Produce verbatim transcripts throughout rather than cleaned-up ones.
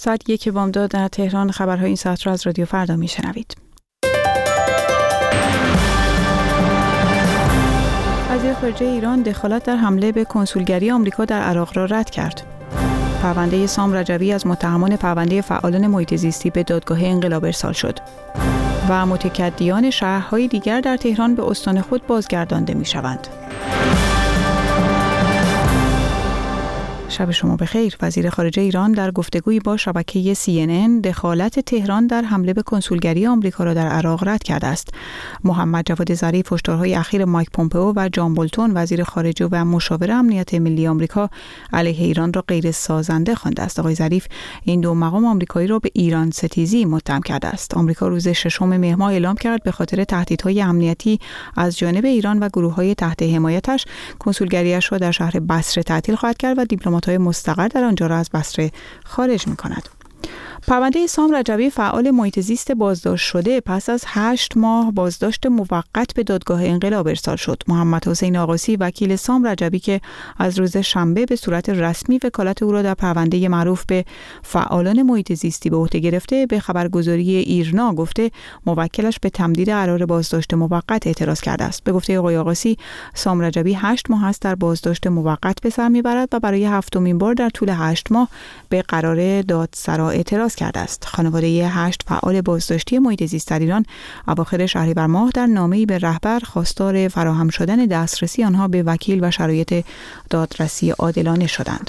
ساعت یک بامداد در تهران. خبرهای این ساعت را از رادیو فردا میشنوید. وزیر خارجه ایران دخالت در حمله به کنسولگری آمریکا در عراق را رد کرد. پرونده سام رجوی از متهمان پرونده فعالان محیط زیستی به دادگاه انقلاب ارسال شد. و متکدیان شهرهای دیگر در تهران به استان خود بازگردانده می‌شوند. شب شما بخیر. وزیر خارجه ایران در گفتگویی با شبکه سی ان ان دخالت تهران در حمله به کنسولگری آمریکا را در عراق رد کرده است. محمد جواد ظریف هشدارهای اخیر مایک پومپئو و جان بولتون وزیر خارجه و مشاور امنیت ملی آمریکا علیه ایران را غیر سازنده خوانده است. آقای ظریف این دو مقام آمریکایی را به ایران ستیزی متهم کرده است. آمریکا روز ششم مهر ماه اعلام کرد به خاطر تهدیدهای امنیتی از جانب ایران و گروه‌های تحت حمایتش کنسولگری‌اش را در شهر بصره تعطیل خواهد کرد و دیپلمات‌های مستقر در آنجا را از بصره خارج می‌کند. پرونده سام رجوی فعال محیط زیست بازداشت شده پس از هشت ماه بازداشت موقت به دادگاه انقلاب ارسال شد. محمد حسین آقاسی وکیل سام رجوی که از روز شنبه به صورت رسمی وکالت او را در پرونده معروف به فعالان محیط زیستی به عهده گرفته، به خبرگزاری ایرنا گفته موکلش به تمدید قرار بازداشت موقت اعتراض کرده است. به گفته آقای آقاسی، سام رجوی هشت ماه است در بازداشت موقت به سر میبرد و برای هفتمین بار در طول هشت ماه به قرار دادسرا اعتراض کرده است. خانواده هشت فعال بازداشتی محیط زیست در ایران اواخر شهریور ماه در نامه‌ای به رهبر خواستار فراهم شدن دسترسی آنها به وکیل و شرایط دادرسی عادلانه شدند.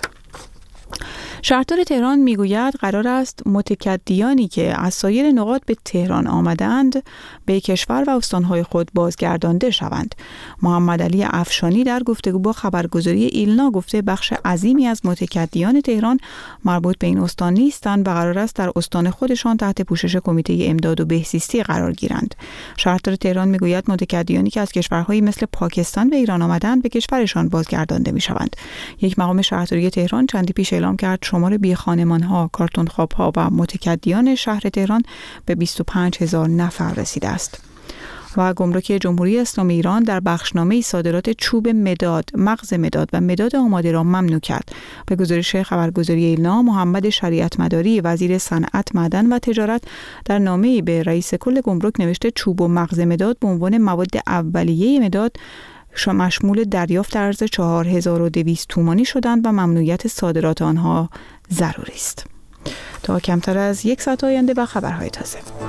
شهردار تهران میگوید قرار است متکدیانی که از سایر نقاط به تهران آمدند به کشور و استانهای خود بازگردانده شوند. محمد علی افشانی در گفتگو با خبرگزاری ایلنا گفته بخش عظیمی از متکدیان تهران مربوط به این استان نیستند و قرار است در استان خودشان تحت پوشش کمیته امداد و بهزیستی قرار گیرند. شهردار تهران میگوید متکدیانی که از کشورهایی مثل پاکستان به ایران آمدند به کشورشان بازگردانده میشوند. یک مقام شهرداری تهران چندی پیش اعلام کرد شمار بی خانمان‌ها، کارتون خواب‌ها و متکدیان شهر تهران به بیست و پنج هزار نفر رسیده است. و گمرک جمهوری اسلامی ایران در بخشنامه‌ای صادرات چوب مداد، مغز مداد و مداد آماده را ممنوع کرد. به گزارش خبرگزاری ایلنا، محمد شریعت مداری وزیر صنعت، معدن و تجارت در نامه‌ای به رئیس کل گمرک نوشته چوب و مغز مداد به عنوان مواد اولیه مداد مشمول دریافت ارز چهار هزار و دویست تومانی شدند و ممنوعیت صادرات آنها ضروری است. تا کمتر از یک ساعت آینده با خبرهای تازه.